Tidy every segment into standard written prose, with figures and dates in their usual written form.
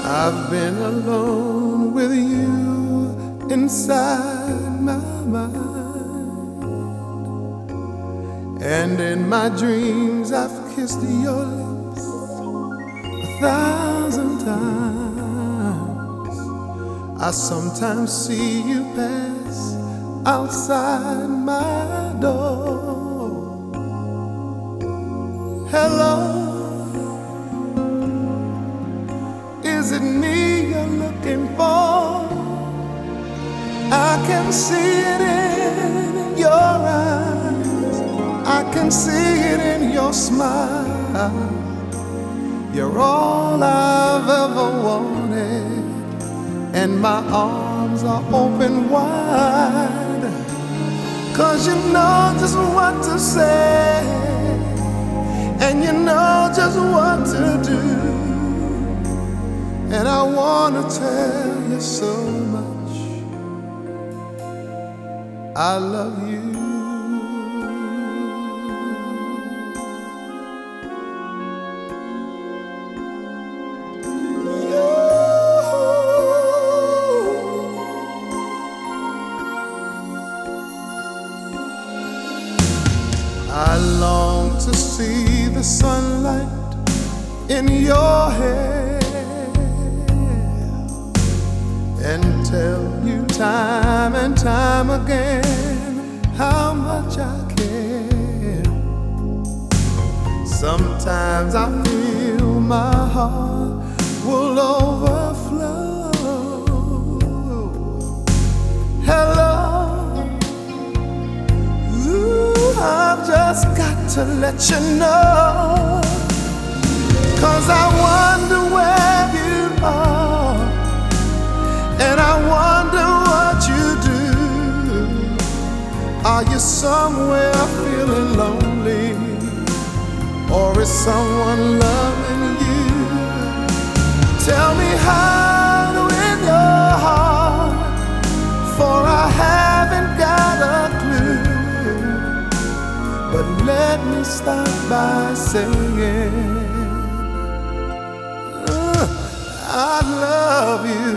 I've been alone with you inside my mind, and in my dreams I've kissed your lips 1,000 times. I sometimes see you pass outside my door. Hello, is it me you're looking for? I can see it in your eyes, I can see it in your smile. You're all I've ever wanted, and my arms are open wide, 'cause you know just what to say, and you know just what to do. And I wanna tell you so much I love you. I long to see the sunlight in your hair and tell you time and time again how much I care. Sometimes I feel my heart will overflow. Hello, I've just got to let you know, 'cause I wonder where you are, and I wonder what you do. Are you somewhere feeling lonely, or is someone loving you? Tell me how to win your heart, for I haven't got a clue. But let me start by saying I love you.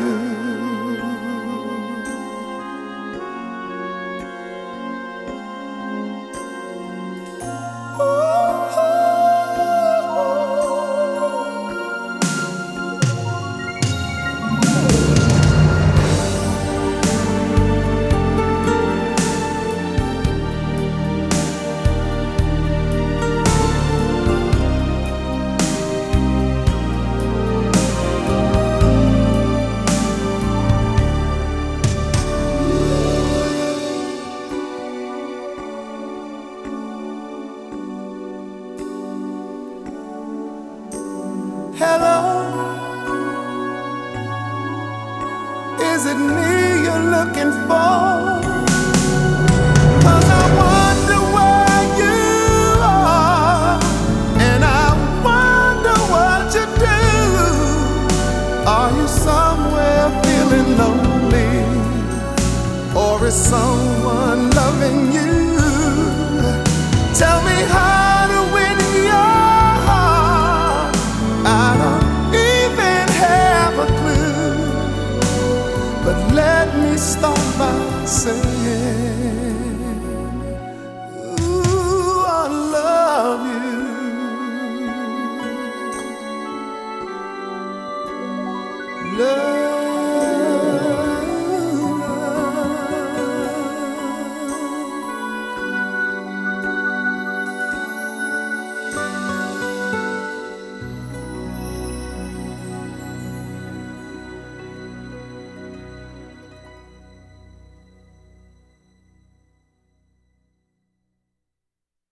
Hello, is it me you're looking for?